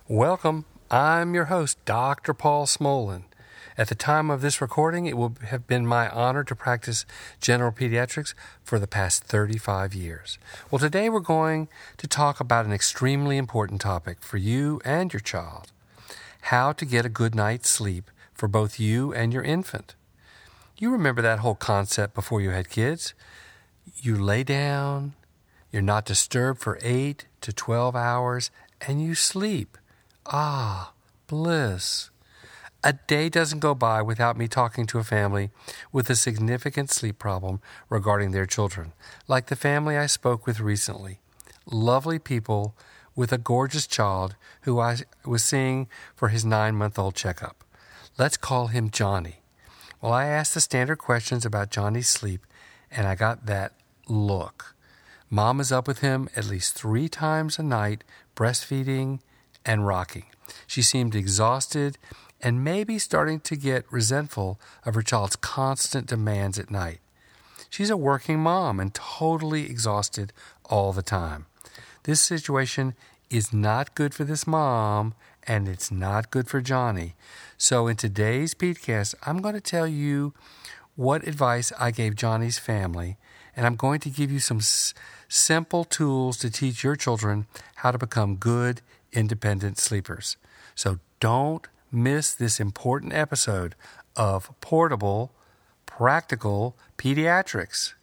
Welcome. I'm your host, Dr. Paul Smolin. At the time of this recording, it will have been my honor to practice general pediatrics for the past 35 years. Well, today we're going to talk about an extremely important topic for you and your child: how to get a good night's sleep for both you and your infant. You remember that whole concept before you had kids? You lay down, you're not disturbed for 8 to 12 hours, and you sleep. Ah, bliss. A day doesn't go by without me talking to a family with a significant sleep problem regarding their children, like the family I spoke with recently. Lovely people with a gorgeous child who I was seeing for his 9-month-old checkup. Let's call him Johnny. Well, I asked the standard questions about Johnny's sleep, and I got that look. Mom is up with him at least 3 times a night, breastfeeding and rocking. She seemed exhausted and maybe starting to get resentful of her child's constant demands at night. She's a working mom and totally exhausted all the time. This situation is not good for this mom, and it's not good for Johnny. So in today's podcast, I'm going to tell you what advice I gave Johnny's family, and I'm going to give you some simple tools to teach your children how to become good, independent sleepers. So don't miss this important episode of Portable, Practical Pediatrics.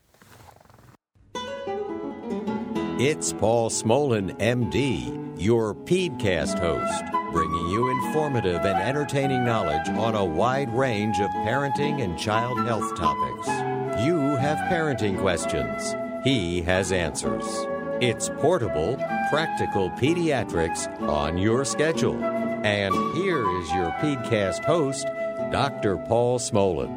It's Paul Smolin, MD, your PEDcast host, bringing you informative and entertaining knowledge on a wide range of parenting and child health topics. You have parenting questions. He has answers. It's Portable, Practical Pediatrics on your schedule. And here is your PEDcast host, Dr. Paul Smolin.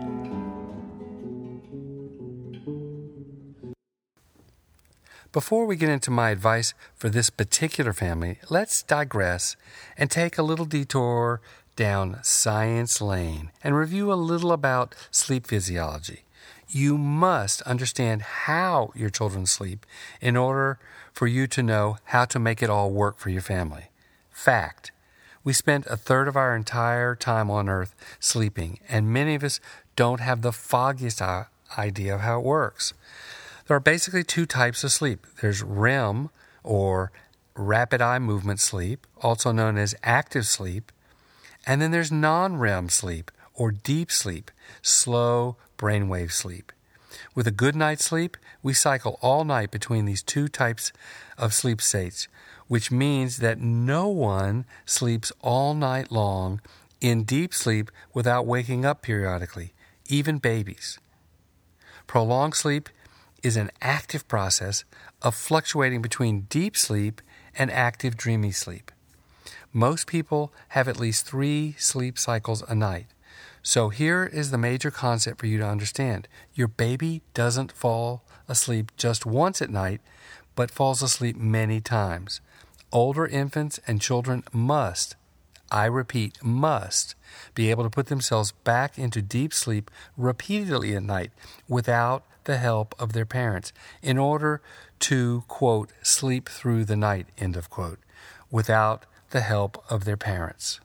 Before we get into my advice for this particular family, let's digress and take a little detour down science lane and review a little about sleep physiology. You must understand how your children sleep in order for you to know how to make it all work for your family. Fact: we spend a third of our entire time on Earth sleeping, and many of us don't have the foggiest idea of how it works. There are basically 2 types of sleep. There's REM, or rapid eye movement sleep, also known as active sleep, and then there's non-REM sleep, or deep sleep, slow brainwave sleep. With a good night's sleep, we cycle all night between these 2 types of sleep states, which means that no one sleeps all night long in deep sleep without waking up periodically, even babies. Prolonged sleep is an active process of fluctuating between deep sleep and active dreamy sleep. Most people have at least 3 sleep cycles a night. So here is the major concept for you to understand. Your baby doesn't fall asleep just once at night, but falls asleep many times. Older infants and children must, I repeat, must be able to put themselves back into deep sleep repeatedly at night without the help of their parents in order to, quote, sleep through the night, end of quote, without the help of their parents.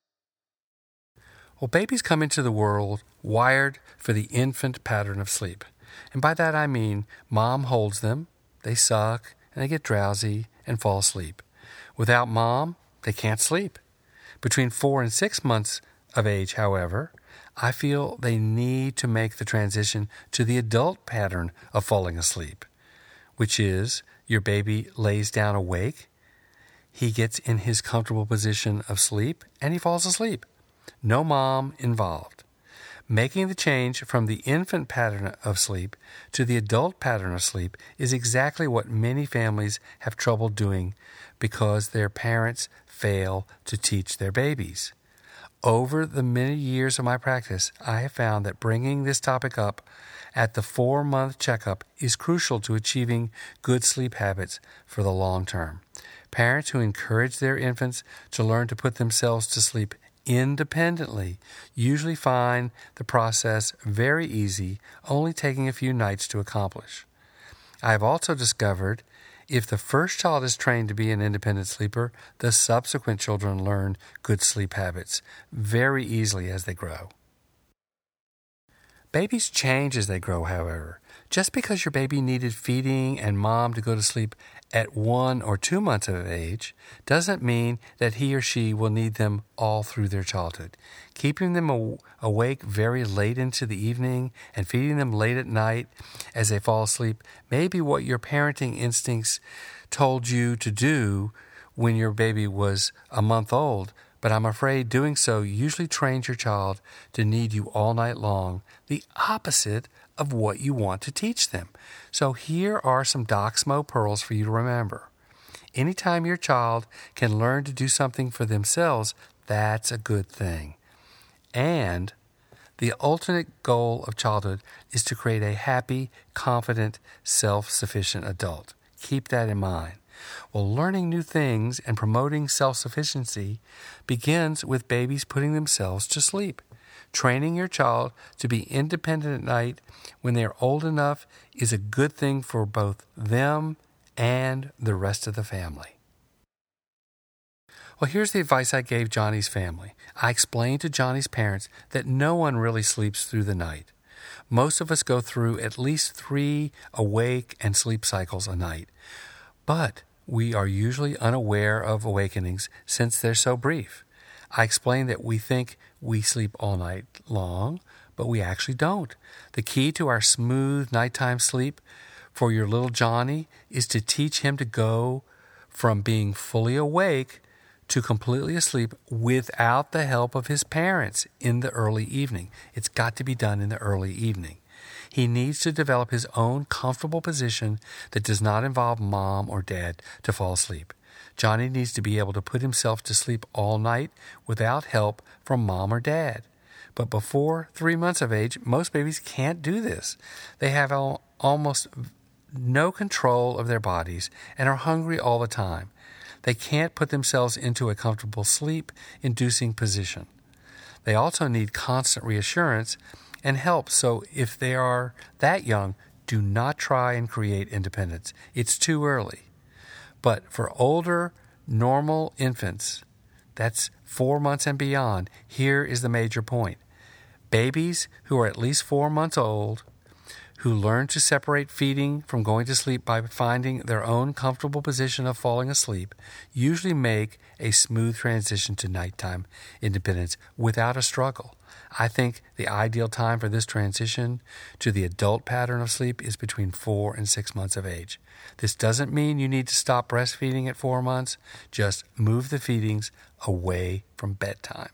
Well, babies come into the world wired for the infant pattern of sleep. And by that I mean mom holds them, they suck, and they get drowsy and fall asleep. Without mom, they can't sleep. Between 4 and 6 months of age, however, I feel they need to make the transition to the adult pattern of falling asleep, which is your baby lays down awake, he gets in his comfortable position of sleep, and he falls asleep. No mom involved. Making the change from the infant pattern of sleep to the adult pattern of sleep is exactly what many families have trouble doing because their parents fail to teach their babies. Over the many years of my practice, I have found that bringing this topic up at the 4-month checkup is crucial to achieving good sleep habits for the long term. Parents who encourage their infants to learn to put themselves to sleep independently usually find the process very easy, only taking a few nights to accomplish. I have also discovered If the first child is trained to be an independent sleeper, the subsequent children learn good sleep habits very easily as they grow. Babies change as they grow, however. Just because your baby needed feeding and mom to go to sleep at 1 or 2 months of age doesn't mean that he or she will need them all through their childhood. Keeping them awake very late into the evening and feeding them late at night as they fall asleep may be what your parenting instincts told you to do when your baby was a month old, but I'm afraid doing so usually trains your child to need you all night long, the opposite of what you want to teach them. So here are some Doc Smo pearls for you to remember. Anytime your child can learn to do something for themselves, that's a good thing. And the ultimate goal of childhood is to create a happy, confident, self-sufficient adult. Keep that in mind. Well, learning new things and promoting self-sufficiency begins with babies putting themselves to sleep. Training your child to be independent at night when they are old enough is a good thing for both them and the rest of the family. Well, here's the advice I gave Johnny's family. I explained to Johnny's parents that no one really sleeps through the night. Most of us go through at least 3 awake and sleep cycles a night. But we are usually unaware of awakenings since they're so brief. I explained that we think we sleep all night long, but we actually don't. The key to our smooth nighttime sleep for your little Johnny is to teach him to go from being fully awake to completely asleep without the help of his parents in the early evening. It's got to be done in the early evening. He needs to develop his own comfortable position that does not involve mom or dad to fall asleep. Johnny needs to be able to put himself to sleep all night without help from mom or dad. But before 3 months of age, most babies can't do this. They have almost no control of their bodies and are hungry all the time. They can't put themselves into a comfortable sleep-inducing position. They also need constant reassurance and help, so if they are that young, do not try and create independence. It's too early. But for older, normal infants, that's 4 months and beyond, here is the major point. Babies who are at least 4 months old, who learn to separate feeding from going to sleep by finding their own comfortable position of falling asleep, usually make a smooth transition to nighttime independence without a struggle. I think the ideal time for this transition to the adult pattern of sleep is between 4 and 6 months of age. This doesn't mean you need to stop breastfeeding at 4 months. Just move the feedings away from bedtime.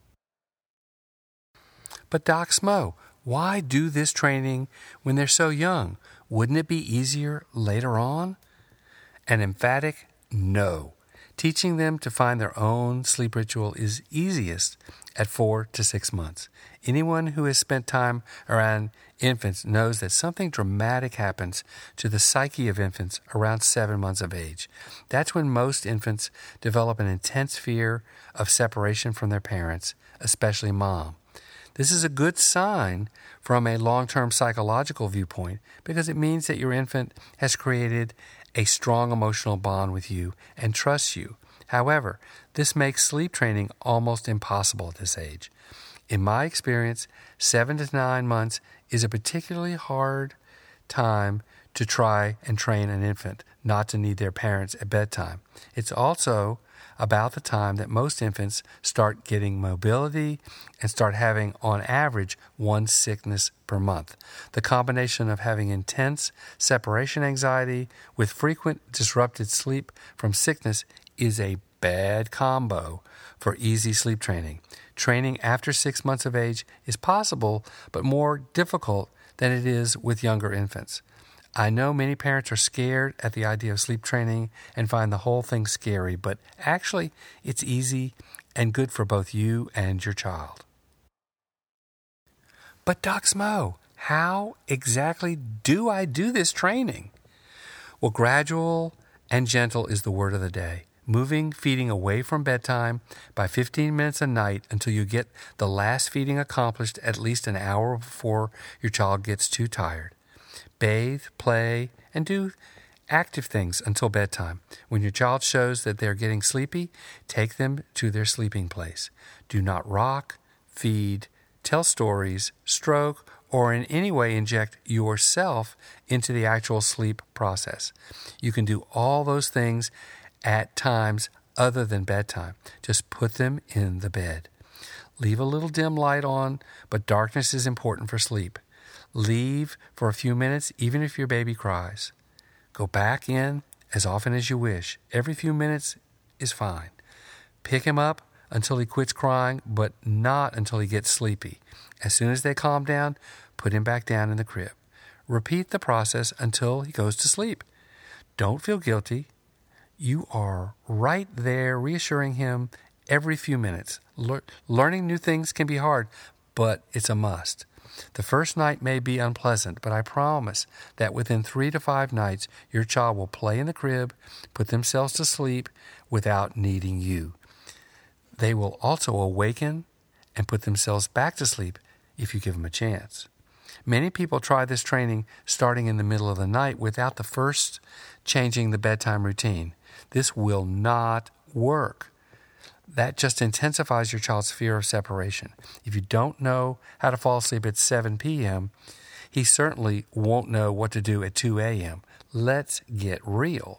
But Doc Smo, why do this training when they're so young? Wouldn't it be easier later on? An emphatic no. Teaching them to find their own sleep ritual is easiest at 4 to 6 months. Anyone who has spent time around infants knows that something dramatic happens to the psyche of infants around 7 months of age. That's when most infants develop an intense fear of separation from their parents, especially mom. This is a good sign from a long-term psychological viewpoint because it means that your infant has created a strong emotional bond with you and trusts you. However, this makes sleep training almost impossible at this age. In my experience, 7 to 9 months is a particularly hard time to try and train an infant not to need their parents at bedtime. It's also about the time that most infants start getting mobility and start having, on average, 1 sickness per month. The combination of having intense separation anxiety with frequent disrupted sleep from sickness is a bad combo for easy sleep training. Training after 6 months of age is possible, but more difficult than it is with younger infants. I know many parents are scared at the idea of sleep training and find the whole thing scary, but actually it's easy and good for both you and your child. But Doc Smo, how exactly do I do this training? Well, gradual and gentle is the word of the day. Moving feeding away from bedtime by 15 minutes a night until you get the last feeding accomplished at least an hour before your child gets too tired. Bathe, play, and do active things until bedtime. When your child shows that they're getting sleepy, take them to their sleeping place. Do not rock, feed, tell stories, stroke, or in any way inject yourself into the actual sleep process. You can do all those things at times other than bedtime. Just put them in the bed. Leave a little dim light on, but darkness is important for sleep. Leave for a few minutes, even if your baby cries. Go back in as often as you wish. Every few minutes is fine. Pick him up until he quits crying, but not until he gets sleepy. As soon as they calm down, put him back down in the crib. Repeat the process until he goes to sleep. Don't feel guilty. You are right there reassuring him every few minutes. Learning new things can be hard, but it's a must. The first night may be unpleasant, but I promise that within 3 to 5 nights, your child will play in the crib, put themselves to sleep without needing you. They will also awaken and put themselves back to sleep if you give them a chance. Many people try this training starting in the middle of the night without the first changing the bedtime routine. This will not work. That just intensifies your child's fear of separation. If you don't know how to fall asleep at 7 p.m., he certainly won't know what to do at 2 a.m. Let's get real.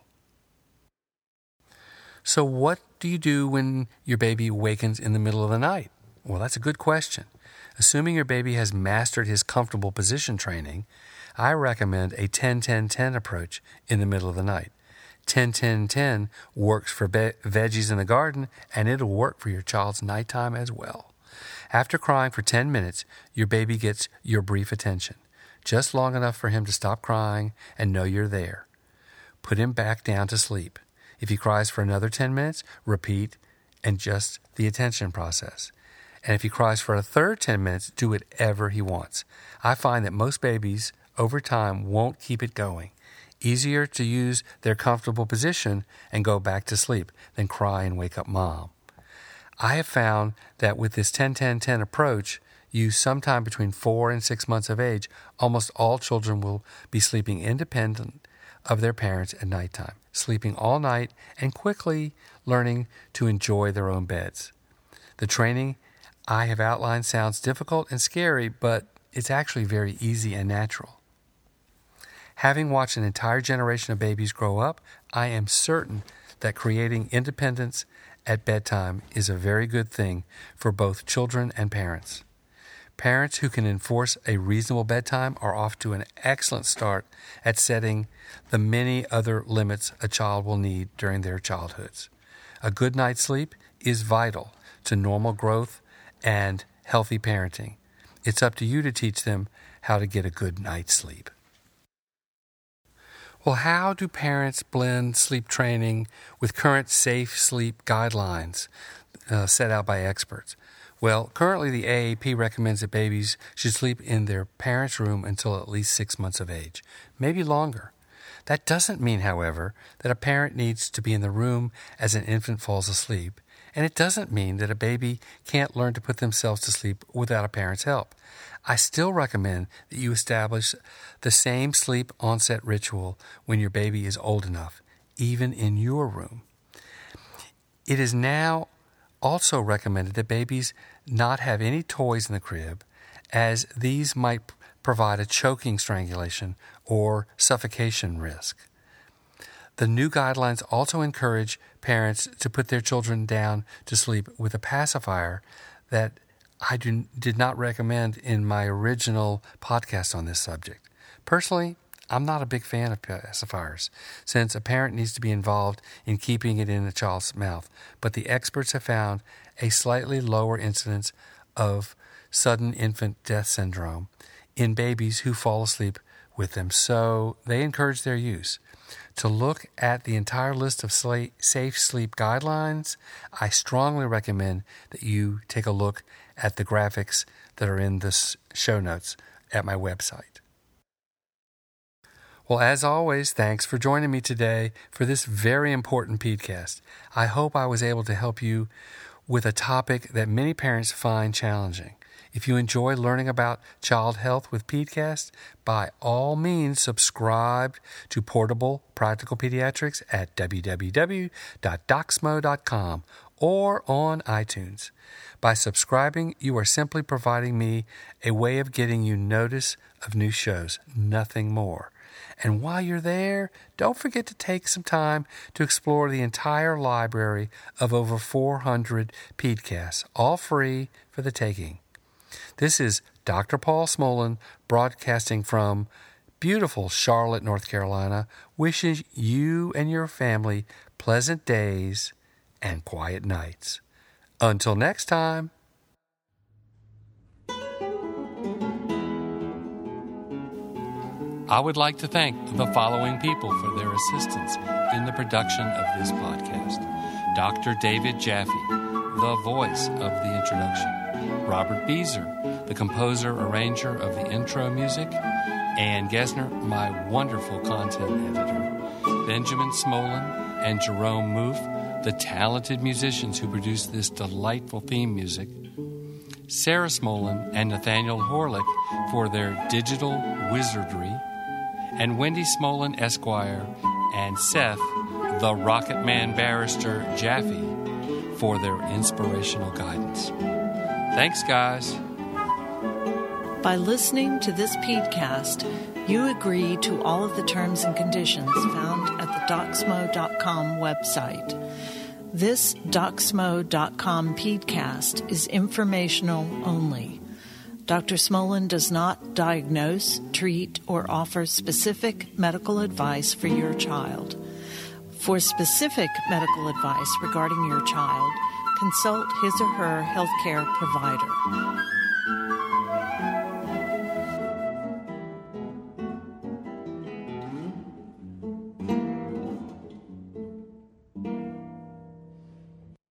So what do you do when your baby awakens in the middle of the night? Well, that's a good question. Assuming your baby has mastered his comfortable position training, I recommend a 10-10-10 approach in the middle of the night. 10-10-10 works for veggies in the garden, and it'll work for your child's nighttime as well. After crying for 10 minutes, your baby gets your brief attention, just long enough for him to stop crying and know you're there. Put him back down to sleep. If he cries for another 10 minutes, repeat and just the attention process. And if he cries for a third 10 minutes, do whatever he wants. I find that most babies, over time, won't keep it going. Easier to use their comfortable position and go back to sleep than cry and wake up mom. I have found that with this 10-10-10 approach, used sometime between 4 and 6 months of age, almost all children will be sleeping independent of their parents at nighttime, sleeping all night and quickly learning to enjoy their own beds. The training I have outlined sounds difficult and scary, but it's actually very easy and natural. Having watched an entire generation of babies grow up, I am certain that creating independence at bedtime is a very good thing for both children and parents. Parents who can enforce a reasonable bedtime are off to an excellent start at setting the many other limits a child will need during their childhoods. A good night's sleep is vital to normal growth and healthy parenting. It's up to you to teach them how to get a good night's sleep. Well, how do parents blend sleep training with current safe sleep guidelines set out by experts? Well, currently the AAP recommends that babies should sleep in their parents' room until at least 6 months of age, maybe longer. That doesn't mean, however, that a parent needs to be in the room as an infant falls asleep, and it doesn't mean that a baby can't learn to put themselves to sleep without a parent's help. I still recommend that you establish the same sleep onset ritual when your baby is old enough, even in your room. It is now also recommended that babies not have any toys in the crib, as these might provide a choking strangulation or suffocation risk. The new guidelines also encourage parents to put their children down to sleep with a pacifier that I did not recommend in my original podcast on this subject. Personally, I'm not a big fan of pacifiers, since a parent needs to be involved in keeping it in a child's mouth, but the experts have found a slightly lower incidence of sudden infant death syndrome in babies who fall asleep with them, so they encourage their use. To look at the entire list of safe sleep guidelines, I strongly recommend that you take a look at the graphics that are in the show notes at my website. Well, as always, thanks for joining me today for this very important podcast. I hope I was able to help you with a topic that many parents find challenging. If you enjoy learning about child health with PedsCast, by all means subscribe to Portable Practical Pediatrics at www.docsmo.com or on iTunes. By subscribing, you are simply providing me a way of getting you notice of new shows, nothing more. And while you're there, don't forget to take some time to explore the entire library of over 400 PedsCasts, all free for the taking. This is Dr. Paul Smolin broadcasting from beautiful Charlotte, North Carolina, wishing you and your family pleasant days and quiet nights. Until next time. I would like to thank the following people for their assistance in the production of this podcast. Dr. David Jaffe, the voice of the introduction. Robert Beezer, the composer-arranger of the intro music. Ann Gesner, my wonderful content editor. Benjamin Smolin and Jerome Moof, the talented musicians who produced this delightful theme music. Sarah Smolin and Nathaniel Horlick for their digital wizardry. And Wendy Smolin, Esquire, and Seth, the Rocket Man Barrister Jaffe, for their inspirational guidance. Thanks, guys. By listening to this PedsCast, you agree to all of the terms and conditions found at the docsmo.com website. This docsmo.com PedsCast is informational only. Dr. Smolin does not diagnose, treat, or offer specific medical advice for your child. For specific medical advice regarding your child, consult his or her healthcare provider.